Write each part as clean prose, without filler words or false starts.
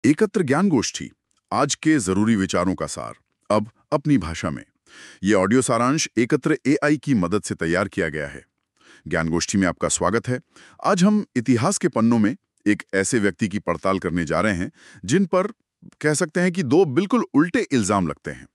एकत्र ज्ञान गोष्ठी, आज के जरूरी विचारों का सार, अब अपनी भाषा में। ये ऑडियो सारांश एकत्र एआई की मदद से तैयार किया गया है। ज्ञान गोष्ठी में आपका स्वागत है। आज हम इतिहास के पन्नों में एक ऐसे व्यक्ति की पड़ताल करने जा रहे हैं जिन पर कह सकते हैं कि दो बिल्कुल उल्टे इल्जाम लगते हैं।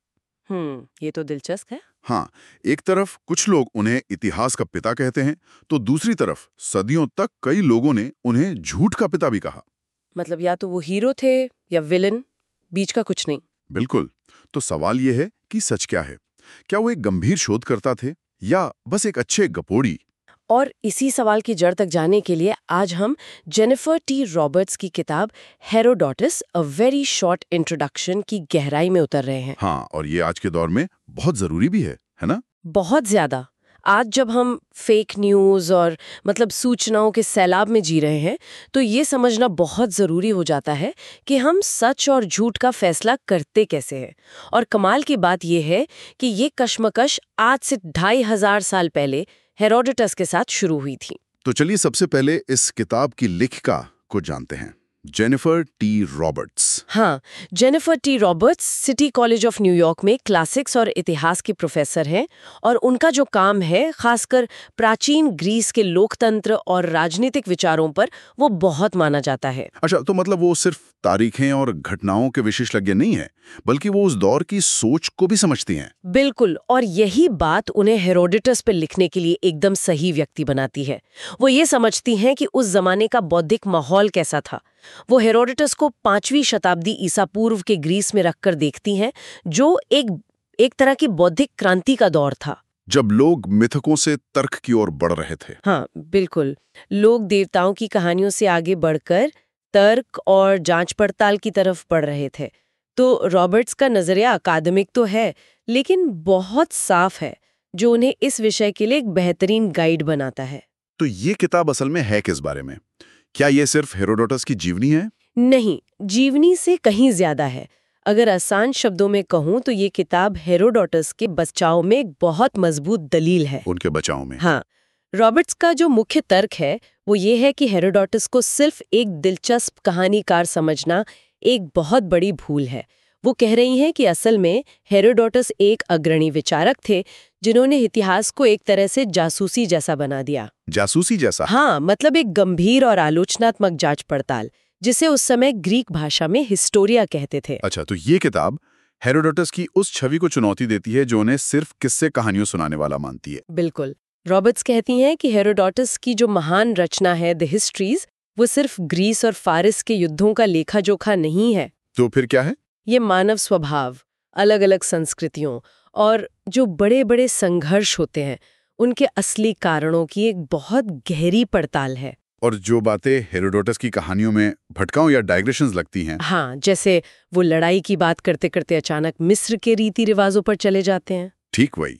ये तो दिलचस्प है। हाँ, एक तरफ कुछ लोग उन्हें इतिहास का पिता कहते हैं, तो दूसरी तरफ सदियों तक कई लोगों ने उन्हें झूठ का पिता भी कहा। मतलब या तो वो हीरो थे या विलन, बीच का कुछ नहीं। बिल्कुल। तो सवाल यह है कि सच क्या है? क्या वो एक गंभीर शोधकर्ता थे या बस एक अच्छे गपोड़ी? और इसी सवाल की जड़ तक जाने के लिए आज हम जेनिफर टी रॉबर्ट्स की किताब Herodotus a very short introduction की गहराई में उतर रहे हैं। हाँ, और ये आज के दौर में बहुत जरूरी भी है ना? बहुत ज्यादा। आज जब हम फेक न्यूज़ और सूचनाओं के सैलाब में जी रहे हैं, तो ये समझना बहुत ज़रूरी हो जाता है कि हम सच और झूठ का फैसला करते कैसे हैं। और कमाल की बात यह है कि ये कश्मकश आज से 2500 साल पहले हेरोडोटस के साथ शुरू हुई थी। तो चलिए सबसे पहले इस किताब की लेखिका को जानते हैं, जेनिफर टी रॉबर्ट्स। हाँ, Jennifer T Roberts City College of New York में क्लासिक्स और इतिहास की प्रोफेसर हैं और उनका जो काम है खासकर प्राचीन ग्रीस के लोकतंत्र और राजनीतिक विचारों पर, वो बहुत माना जाता है। अच्छा, तो मतलब वो सिर्फ तारीखें और घटनाओं के विशेषज्ञ नहीं है, बल्कि वो उस दौर की सोच को भी समझती हैं। बिल्कुल, और यही बात उन्हें हेरोडोटस पर लिखने के लिए एकदम सही व्यक्ति बनाती है। वो ये समझती हैं कि उस जमाने का बौद्धिक माहौल कैसा था। वो हेरोडोटस को 5वीं शताब्दी ईसा पूर्व के ग्रीस में रखकर देखती हैं, जो एक तरह की बौद्धिक क्रांति का दौर था, जब लोग मिथकों से तर्क की ओर बढ़ रहे थे। हाँ बिल्कुल। लोग देवताओं की कहानियों से आगे बढ़कर तर्क और जांच पड़ताल की तरफ बढ़ रहे थे। तो रॉबर्ट्स का नजरिया अकादमिक तो है, लेकिन बहुत साफ है, जो उन्हें इस विषय के लिए एक बेहतरीन गाइड बनाता है। तो ये किताब असल में है किस बारे में? क्या ये सिर्फ हेरोडोटस की जीवनी है? नहीं, जीवनी से कहीं ज्यादा है। अगर आसान शब्दों में कहूं तो ये किताब हेरोडोटस के बचाव में एक बहुत मजबूत दलील है। उनके बचाव में? हाँ, रॉबर्ट्स का जो मुख्य तर्क है वो ये है कि हेरोडोटस को सिर्फ एक दिलचस्प कहानीकार समझना एक बहुत बड़ी भूल है। वो कह रही हैं कि असल में हेरोडोटस एक अग्रणी विचारक थे, जिन्होंने इतिहास को एक तरह से जासूसी जैसा बना दिया। जासूसी जैसा? हाँ, मतलब एक गंभीर और आलोचनात्मक जांच पड़ताल, जिसे उस समय ग्रीक भाषा में हिस्टोरिया कहते थे। अच्छा, तो ये किताब हेरोडोटस की उस छवि को चुनौती देती है जो उन्हें सिर्फ किस्से कहानियों सुनाने वाला मानती है। बिल्कुल। रॉबर्ट्स कहती हैं कि हेरोडोटस की जो महान रचना है द हिस्ट्रीज, वो सिर्फ ग्रीस और फारिस के युद्धों का लेखा जोखा नहीं है। तो फिर क्या है? ये मानव स्वभाव, अलग अलग संस्कृतियों और जो बड़े बड़े संघर्ष होते हैं, उनके असली कारणों की एक बहुत गहरी पड़ताल है। और जो बातें हेरोडोटस की कहानियों में भटकाऊ या डाइग्रेशंस लगती हैं। हाँ, जैसे वो लड़ाई की बात करते करते अचानक मिस्र के रीति रिवाजों पर चले जाते हैं। ठीक वही।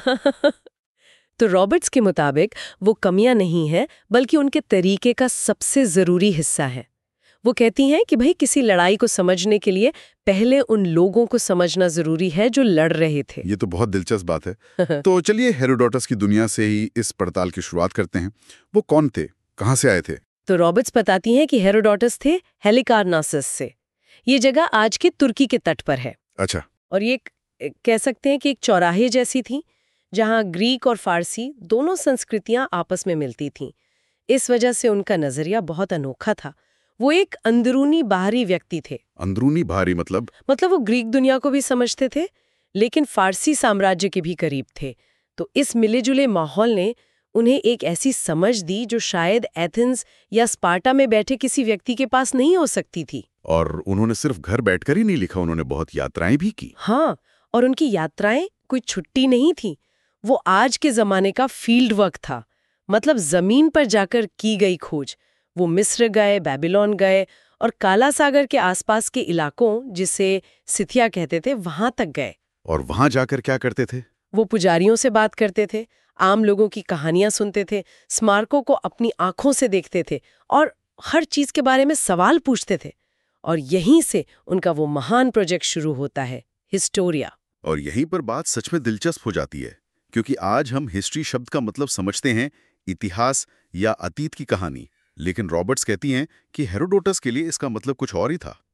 तो रॉबर्ट्स के मुताबिक वो कमियां नहीं है, बल्कि उनके तरीके का सबसे जरूरी हिस्सा है। वो कहती हैं कि भाई, किसी लड़ाई को समझने के लिए पहले उन लोगों को समझना जरूरी है जो लड़ रहे थे। ये तो बहुत दिलचस्प बात है। तो चलिए हेरोडोटस की दुनिया से ही इस पड़ताल की शुरुआत करते हैं। वो कौन थे, कहाँ से आए थे? तो रॉबर्ट्स बताती हैं कि हेरोडोटस थे हेलिकार्नासस से। ये जगह आज के तुर्की के तट पर है। अच्छा। और ये कह सकते हैं कि एक चौराहे जैसी थी, जहां ग्रीक और फारसी दोनों संस्कृतियां आपस में मिलती थीं। इस वजह से उनका नजरिया बहुत अनोखा था। वो एक अंदरूनी बाहरी व्यक्ति थे। अंदरूनी बाहरी मतलब? वो ग्रीक दुनिया को भी समझते थे, लेकिन फारसी साम्राज्य के भी करीब थे। तो इस मिले-जुले माहौल ने उन्हें एक ऐसी समझ दी जो शायद एथेंस या स्पार्टा में बैठे किसी व्यक्ति के पास नहीं हो सकती थी। और उन्होंने सिर्फ घर बैठकर ही नहीं लिखा, उन्होंने बहुत यात्राएं भी की। हाँ, और उनकी यात्राएं कोई छुट्टी नहीं थी। वो आज के जमाने का फील्ड वर्क था, मतलब जमीन पर जाकर की गई खोज। वो मिस्र गए, बेबीलोन गए और काला सागर के आसपास के इलाकों, जिसे सिथिया कहते थे, वहां तक गए। और वहां जाकर क्या करते थे? वो पुजारियों से बात करते थे, आम लोगों की कहानियां सुनते थे, स्मारकों को अपनी आंखों से देखते थे और हर चीज के बारे में सवाल पूछते थे। और यहीं से उनका वो महान प्रोजेक्ट शुरू होता है, हिस्टोरिया। और यहीं पर बात सच में दिलचस्प हो जाती है, क्योंकि आज हम हिस्ट्री शब्द का मतलब समझते हैं इतिहास या अतीत की कहानी, लेकिन रॉबर्ट्स कहती हैं कि हेरोडोटस के लिए इसका मतलब कुछ और ही था।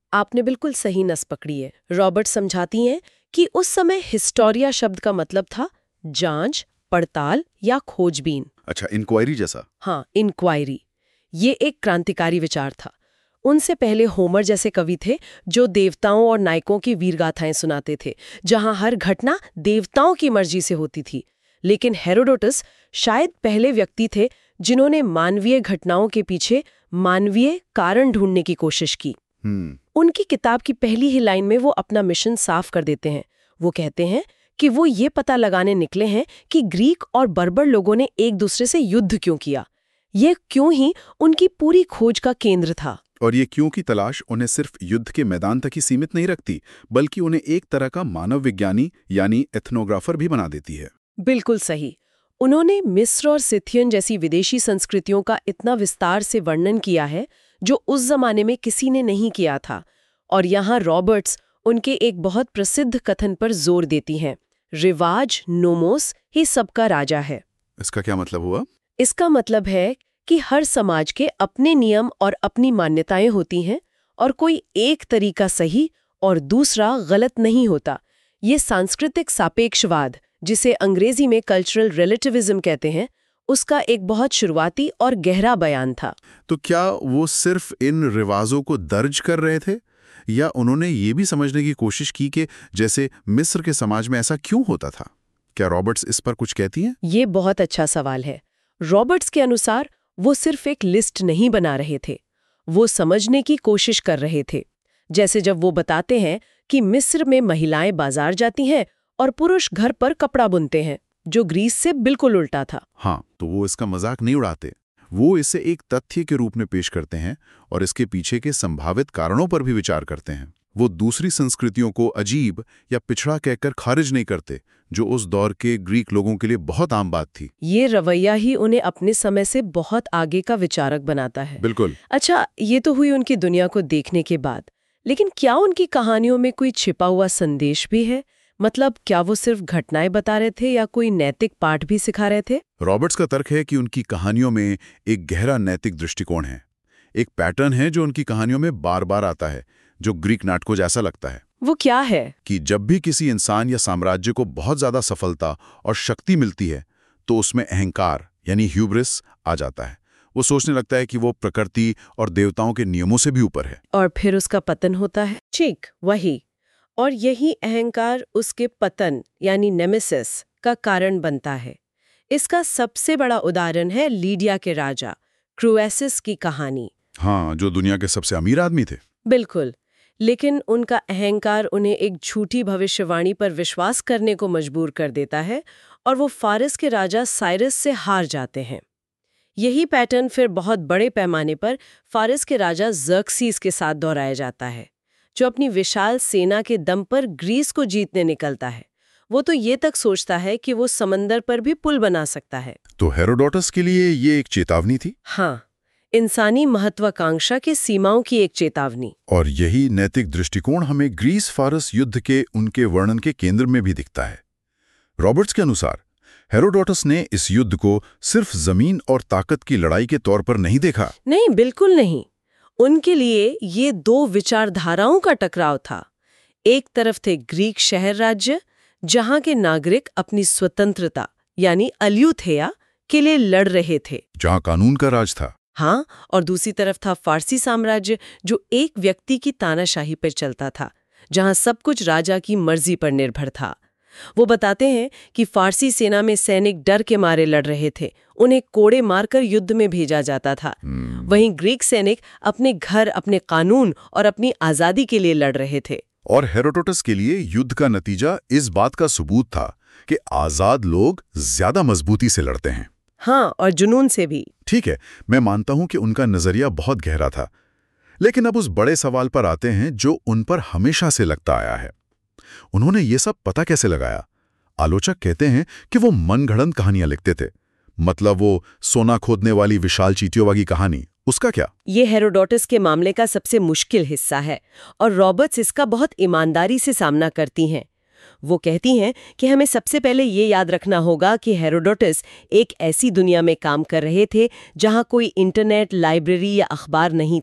आपने बिल्कुल सही नस पकड़ी है। रॉबर्ट समझाती हैं कि उस समय हिस्टोरिया शब्द का मतलब था जांच, पड़ताल या खोजबीन। अच्छा, इंक्वायरी जैसा। हाँ, इंक्वायरी। ये एक क्रांतिकारी विचार था। उनसे पहले होमर जैसे कवि थे जो देवताओं और नायकों की वीरगाथाएं सुनाते थे, जहां हर घटना देवताओं की मर्जी से होती थी। लेकिन हेरोडोटस शायद पहले व्यक्ति थे जिन्होंने मानवीय घटनाओं के पीछे मानवीय कारण ढूंढने की कोशिश की। उनकी किताब की पहली ही लाइन में वो अपना मिशन साफ कर देते हैं। वो कहते हैं कि वो ये पता लगाने निकले हैं कि ग्रीक और बर्बर लोगों ने एक दूसरे से युद्ध क्यों किया। ये क्यों ही उनकी पूरी खोज का केंद्र था। और ये क्यों की तलाश उन्हें सिर्फ युद्ध के मैदान तक ही सीमित नहीं रखती, बल्कि उन्हें एक तरह का मानव विज्ञानी यानी एथनोग्राफर भी बना देती है। बिल्कुल सही। उन्होंने मिस्र और सिथियन जैसी विदेशी संस्कृतियों का इतना विस्तार से वर्णन किया है जो उस जमाने में किसी ने नहीं किया था। और यहाँ रॉबर्ट्स उनके एक बहुत प्रसिद्ध कथन पर जोर देती हैं, रिवाज नोमोस ही सबका राजा है। इसका क्या मतलब हुआ? इसका मतलब है कि हर समाज के अपने नियम और अपनी मान्यताएं होती हैं और कोई एक तरीका सही और दूसरा गलत नहीं होता। ये सांस्कृतिक सापेक्षवाद, जिसे अंग्रेजी में कल्चरल रिलेटिविज्म कहते हैं, उसका एक बहुत शुरुआती और गहरा बयान था। तो क्या वो सिर्फ इन रिवाजों को दर्ज कर रहे थे, या उन्होंने ये भी समझने की कोशिश की कि जैसे मिस्र के समाज में ऐसा क्यों होता था? क्या रॉबर्ट्स इस पर कुछ कहती हैं? ये बहुत अच्छा सवाल है। रॉबर्ट्स के अनुसार वो सिर्फ एक लिस्ट नहीं बना रहे थे, वो समझने की कोशिश कर रहे थे। जैसे जब वो बताते हैं कि मिस्र में महिलाएं बाजार जाती हैं और पुरुष घर पर कपड़ा बुनते हैं, जो ग्रीस से बिल्कुल उल्टा था। हाँ, तो वो इसका मजाक नहीं उड़ाते। वो इसे एक तथ्य के रूप में पेश करते हैं और इसके पीछे के संभावित कारणों पर भी विचार करते हैं। वो दूसरी संस्कृतियों को अजीब या पिछड़ा कहकर खारिज नहीं करते, जो उस दौर के ग्रीक लोगों के लिए बहुत आम बात थी। ये रवैया ही उन्हें अपने समय से बहुत आगे का विचारक बनाता है। बिल्कुल। अच्छा, ये तो हुई उनकी दुनिया को देखने के बाद, लेकिन क्या उनकी कहानियों में कोई छिपा हुआ संदेश भी है? मतलब क्या वो सिर्फ घटनाएं बता रहे थे या कोई नैतिक पाठ भी सिखा रहे थे? रॉबर्ट्स का तर्क है कि उनकी कहानियों में एक गहरा नैतिक दृष्टिकोण है। एक पैटर्न है जो उनकी कहानियों में बार बार आता है, जो ग्रीक नाटकों जैसा लगता है। वो क्या है? कि जब भी किसी इंसान या साम्राज्य को बहुत ज्यादा सफलता और शक्ति मिलती है, तो उसमें अहंकार यानी ह्यूब्रिस आ जाता है। वो सोचने लगता है कि वो प्रकृति और देवताओं के नियमों से भी ऊपर है। और फिर उसका पतन होता है। ठीक वही। और यही अहंकार उसके पतन यानी नेमेसिस का कारण बनता है। इसका सबसे बड़ा उदाहरण है लीडिया के राजा क्रुएसिस की कहानी। हाँ, जो दुनिया के सबसे अमीर आदमी थे। बिल्कुल। लेकिन उनका अहंकार उन्हें एक झूठी भविष्यवाणी पर विश्वास करने को मजबूर कर देता है और वो फारिस के राजा साइरस से हार जाते हैं। यही पैटर्न फिर बहुत बड़े पैमाने पर फारिस के राजा ज़र्क्सीस के साथ दोहराया जाता है, जो अपनी विशाल सेना के दम पर ग्रीस को जीतने निकलता है। वो तो ये तक सोचता है कि वो समंदर पर भी पुल बना सकता है। तो हेरोडोटस के लिए ये एक चेतावनी थी। हाँ, इंसानी महत्वाकांक्षा के सीमाओं की एक चेतावनी। और यही नैतिक दृष्टिकोण हमें ग्रीस फारस युद्ध के उनके वर्णन के केंद्र में भी दिखता है। रॉबर्ट्स के अनुसार हेरोडोटस ने इस युद्ध को सिर्फ जमीन और ताकत की लड़ाई के तौर पर नहीं देखा। नहीं, बिल्कुल नहीं। उनके लिए ये दो विचारधाराओं का टकराव था। एक तरफ थे ग्रीक शहर राज्य, जहां के नागरिक अपनी स्वतंत्रता यानी अल्यूथेया के लिए लड़ रहे थे, जहां कानून का राज था। हाँ, और दूसरी तरफ था फारसी साम्राज्य, जो एक व्यक्ति की तानाशाही पर चलता था, जहां सब कुछ राजा की मर्जी पर निर्भर था। वो बताते हैं कि फारसी सेना में सैनिक डर के मारे लड़ रहे थे, उन्हें कोड़े मारकर युद्ध में भेजा जाता था। वहीं ग्रीक सैनिक अपने घर, अपने कानून और अपनी आजादी के लिए लड़ रहे थे। और हेरोडोटस के लिए युद्ध का नतीजा इस बात का सबूत था कि आजाद लोग ज्यादा मजबूती से लड़ते हैं। हाँ, और जुनून से भी। ठीक है, मैं मानता हूं कि उनका नजरिया बहुत गहरा था, लेकिन अब उस बड़े सवाल पर आते हैं जो उन पर हमेशा से लगता आया है। उन्होंने ये सब पता कैसे लगाया? आलोचक कहते हैं कि वो मनगढ़ंत कहानियां लिखते थे। मतलब वो सोना खोदने वाली विशाल चींटियों वाली कहानी, उसका क्या? ये हेरोडोटस के मामले का सबसे मुश्किल हिस्सा है और रॉबर्ट्स इसका बहुत ईमानदारी से सामना करती हैं। वो कहती हैं कि हमें सबसे पहले ये याद रखना होगा कि हेरोडोटस एक ऐसी दुनिया में काम कर रहे थे जहां कोई इंटरनेट, लाइब्रेरी या अखबार नहीं थे।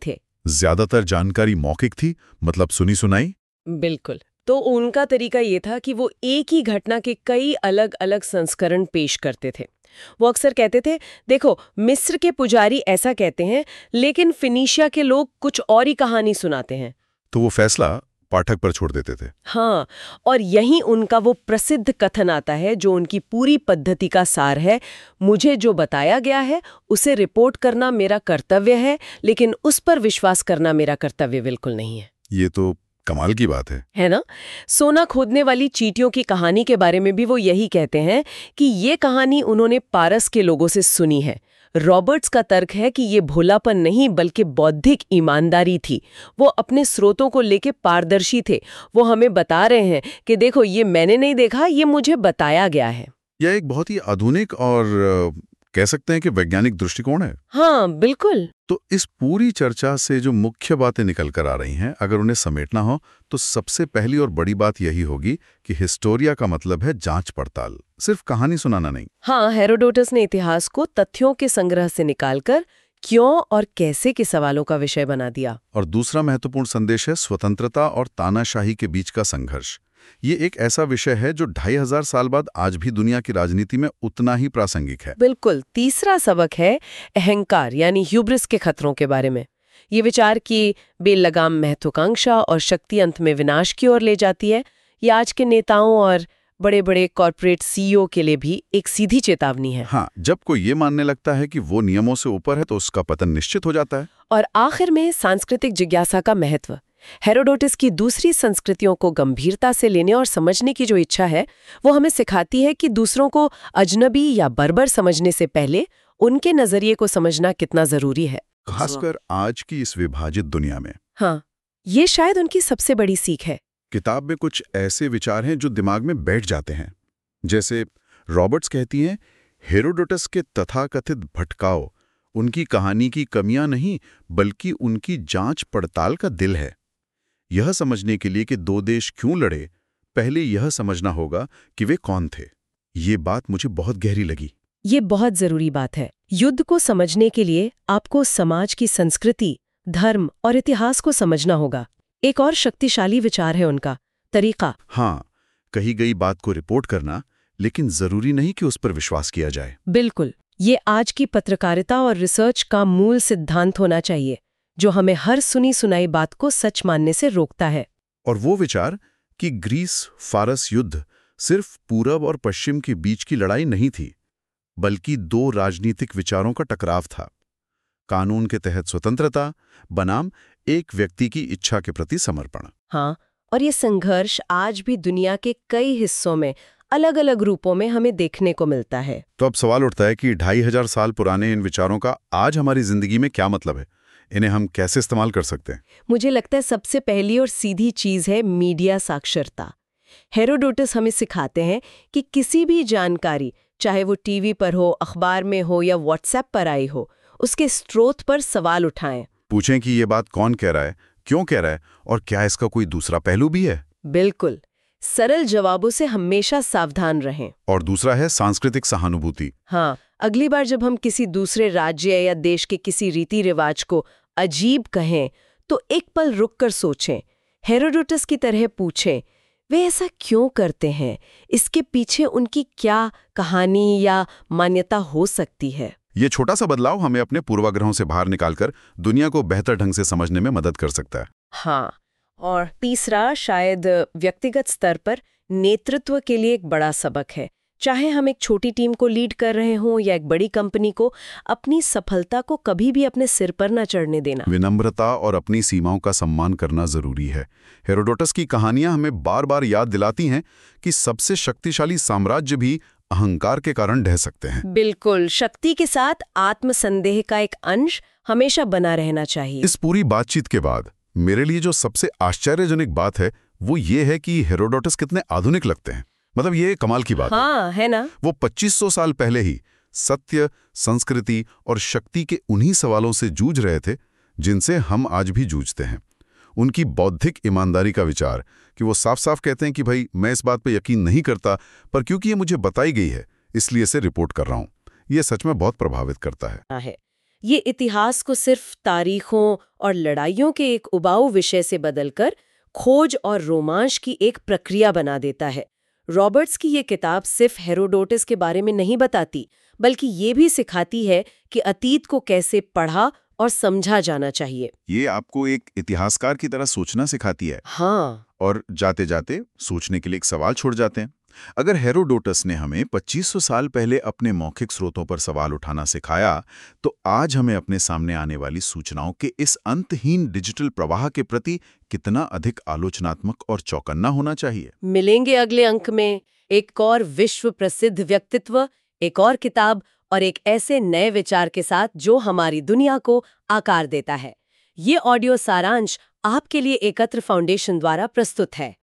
ज्यादातर जानकारी मौखिक थी, मतलब सुनी सुनाई। बिल्कुल। तो उनका तरीका ये था कि वो एक ही घटना के कई अलग अलग संस्करण पेश करते थे। वो अक्सर कहते थे, देखो मिस्र के पुजारी ऐसा कहते हैं, लेकिन फिनिशिया के लोग कुछ और ही कहानी सुनाते हैं। तो वो फैसला पाठक पर छोड़ देते थे। हाँ, और यही उनका वो प्रसिद्ध कथन आता है जो उनकी पूरी पद्धति का सार है। मुझे जो बताया गया है उसे रिपोर्ट करना मेरा कर्तव्य है, लेकिन उस पर विश्वास करना मेरा कर्तव्य बिल्कुल नहीं है। ये तो कमाल की बात है ना? सोना खोदने वाली चींटियों की कहानी के बारे में भी वो यही कहते हैं कि ये कहानी उन्होंने पारस के लोगों से सुनी है। रॉबर्ट्स का तर्क है कि ये भोलापन नहीं बल्कि बौद्धिक ईमानदारी थी। वो अपने स्रोतों को लेके पारदर्शी थे। वो हमें बता रहे हैं कि देखो ये मैंने नहीं देखा, ये मुझे बताया गया है। यह एक बहुत ही आधुनिक और कह सकते हैं कि वैज्ञानिक दृष्टिकोण है। हाँ बिल्कुल। तो इस पूरी चर्चा से जो मुख्य बातें निकल कर आ रही हैं, अगर उन्हें समेटना हो तो सबसे पहली और बड़ी बात यही होगी कि हिस्टोरिया का मतलब है जांच पड़ताल, सिर्फ कहानी सुनाना नहीं। हाँ, हेरोडोटस ने इतिहास को तथ्यों के संग्रह से निकालकर क्यों और कैसे के सवालों का विषय बना दिया। और दूसरा महत्वपूर्ण संदेश है स्वतंत्रता और तानाशाही के बीच का संघर्ष। ये एक ऐसा विषय है जो 2500 साल बाद आज भी दुनिया की राजनीति में उतना ही प्रासंगिक है। बिल्कुल। तीसरा सबक है अहंकार यानी ह्यूब्रिस के खतरों के बारे में। ये विचार की बेलगाम महत्वाकांक्षा और शक्ति अंत में विनाश की ओर ले जाती है। ये आज के नेताओं और बड़े बड़े कॉर्पोरेट सीईओ के लिए भी एक सीधी चेतावनी है। हाँ, जब कोई ये मानने लगता है कि वो नियमों से ऊपर है तो उसका पतन निश्चित हो जाता है। और आखिर में सांस्कृतिक जिज्ञासा का महत्व। हेरोडोटस की दूसरी संस्कृतियों को गंभीरता से लेने और समझने की जो इच्छा है, वो हमें सिखाती है कि दूसरों को अजनबी या बर्बर समझने से पहले उनके नजरिए को समझना कितना जरूरी है, खासकर आज की इस विभाजित दुनिया में। हाँ, ये शायद उनकी सबसे बड़ी सीख है। किताब में कुछ ऐसे विचार हैं जो दिमाग में बैठ जाते हैं। जैसे रॉबर्ट्स कहती हैं, हेरोडोटस के तथाकथित भटकाव उनकी कहानी की कमियां नहीं बल्कि उनकी जांच पड़ताल का दिल है। यह समझने के लिए कि दो देश क्यों लड़े, पहले यह समझना होगा कि वे कौन थे। ये बात मुझे बहुत गहरी लगी। ये बहुत जरूरी बात है। युद्ध को समझने के लिए आपको समाज की संस्कृति, धर्म और इतिहास को समझना होगा। एक और शक्तिशाली विचार है उनका तरीका। हाँ, कही गई बात को रिपोर्ट करना, लेकिन जरूरी नहीं कि उस पर विश्वास किया जाए। बिल्कुल। ये आज की पत्रकारिता और रिसर्च का मूल सिद्धांत होना चाहिए, जो हमें हर सुनी सुनाई बात को सच मानने से रोकता है। और वो विचार कि ग्रीस फारस युद्ध सिर्फ पूरब और पश्चिम के बीच की लड़ाई नहीं थी, बल्कि दो राजनीतिक विचारों का टकराव था। कानून के तहत स्वतंत्रता बनाम एक व्यक्ति की इच्छा के प्रति समर्पण। हाँ, और ये संघर्ष आज भी दुनिया के कई हिस्सों में अलग अलग रूपों में हमें देखने को मिलता है। तो अब सवाल उठता है कि 2500 साल पुराने इन विचारों का आज हमारी जिंदगी में क्या मतलब है? इन्हें हम कैसे इस्तेमाल कर सकते हैं? मुझे लगता है सबसे पहली और सीधी चीज है मीडिया साक्षरता। हेरोडोटस हमें सिखाते हैं कि किसी भी जानकारी, चाहे वो टीवी पर हो, अखबार में हो या व्हाट्सएप पर आई हो, उसके स्रोत पर सवाल उठाएं। पूछें कि ये बात कौन कह रहा है, क्यों कह रहा है और क्या इसका कोई दूसरा पहलू भी है। बिल्कुल। सरल जवाबों से हमेशा सावधान रहें। और दूसरा है सांस्कृतिक सहानुभूति। हाँ, अगली बार जब हम किसी दूसरे राज्य या देश के किसी रीति रिवाज को अजीब कहें तो एक पल रुककर सोचें। हेरोडोटस की तरह पूछें, वे ऐसा क्यों करते हैं? इसके पीछे उनकी क्या कहानी या मान्यता हो सकती है? ये छोटा सा बदलाव हमें अपने पूर्वाग्रहों से बाहर निकालकर दुनिया को बेहतर ढंग से समझने में मदद कर सकता है। हाँ, और तीसरा शायद व्यक्तिगत स्तर पर नेतृत्व के लिए एक बड़ा सबक है। चाहे हम एक छोटी टीम को लीड कर रहे हों या एक बड़ी कंपनी को, अपनी सफलता को कभी भी अपने सिर पर न चढ़ने देना। विनम्रता और अपनी सीमाओं का सम्मान करना जरूरी है। हेरोडोटस की कहानियां हमें बार बार याद दिलाती हैं कि सबसे शक्तिशाली साम्राज्य भी अहंकार के कारण ढह सकते हैं। बिल्कुल, शक्ति के साथ आत्मसंदेह का एक अंश हमेशा बना रहना चाहिए। इस पूरी बातचीत के बाद मेरे लिए जो सबसे आश्चर्यजनक बात है वो ये है कि हेरोडोटस कितने आधुनिक लगते हैं। मतलब ये कमाल की बात हाँ, है ना? वो 2500 साल पहले ही सत्य, संस्कृति और शक्ति के उन्हीं सवालों से जूझ रहे थे जिनसे हम आज भी जूझते हैं। उनकी बौद्धिक ईमानदारी का विचार कि वो साफ साफ कहते हैं कि भाई मैं इस बात पे यकीन नहीं करता, पर क्योंकि ये मुझे बताई गई है इसलिए इसे रिपोर्ट कर रहा हूँ, ये सच में बहुत प्रभावित करता है। ये इतिहास को सिर्फ तारीखों और लड़ाइयों के एक उबाऊ विषय से बदलकर खोज और रोमांच की एक प्रक्रिया बना देता है। रॉबर्ट्स की ये किताब सिर्फ हेरोडोटस के बारे में नहीं बताती, बल्कि ये भी सिखाती है कि अतीत को कैसे पढ़ा और समझा जाना चाहिए। ये आपको एक इतिहासकार की तरह सोचना सिखाती है। हाँ, और जाते जाते सोचने के लिए एक सवाल छोड़ जाते हैं। अगर हेरोडोटस ने हमें 2500 साल पहले अपने मौखिक स्रोतों पर सवाल उठाना सिखाया, तो आज हमें अपने सामने आने वाली सूचनाओं के इस अंतहीन डिजिटल प्रवाह के प्रति कितना अधिक आलोचनात्मक और चौकन्ना होना चाहिए। मिलेंगे अगले अंक में एक और विश्व प्रसिद्ध व्यक्तित्व, एक और किताब और एक ऐसे नए विचार के साथ जो हमारी दुनिया को आकार देता है। ये ऑडियो सारांश आपके लिए एकत्र फाउंडेशन द्वारा प्रस्तुत है।